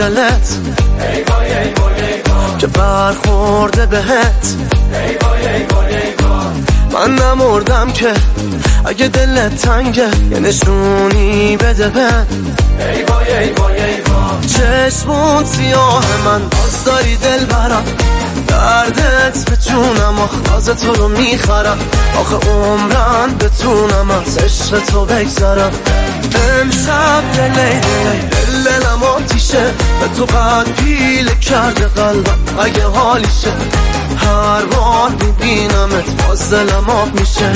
دلت که برخورده بهت. من نمردم که اگه دلت تنگه یه نشونی بده بهم. چشمون سیاه من باز داری دل برم، دردت به جونم آخ تو رو میخرم. آخه عمرن بتونم از عشق تو بگذرم. امشب دلم آتیشه، به تو قد پیله کرده قلبم اگه حالیشه. هر بار میبینمت باز دلم آب میشه.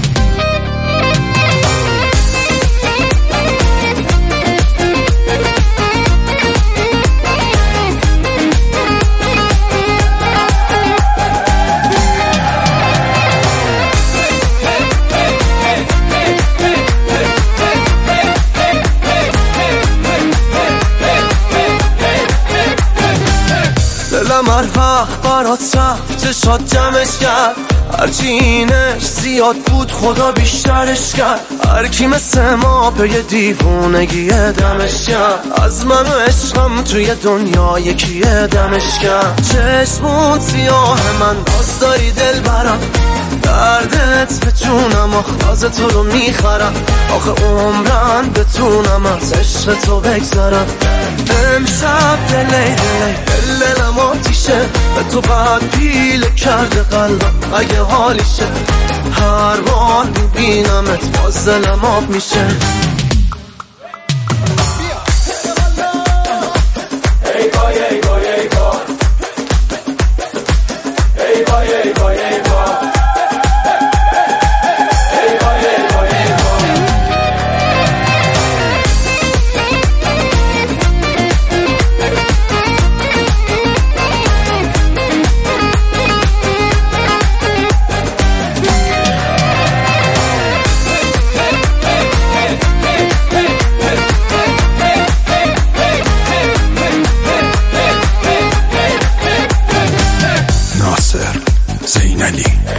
دلم هر وقت برات رفت چشات جمعش کرد، هرچی اینش زیاد بود خدا بیشترش کرد. هر کی مثل ما پی دیوونگی دمش کرد، از من و عشقم توی دنیا یکی دمش کرد. چشمون سیاه من باز داری دل برم، دردت به جونم آخ تو رو میخرم. آخه عمرن بتونم از عشق تو بگذرم. امشب دلم آتیشه، به تو قد پیله کرده قلبم اگه حالیشه. هر بار میبینمت باز دلم آب میشه. ای وای ای وای ای وای ای وای ای وای ای وای. ناصر زینلی.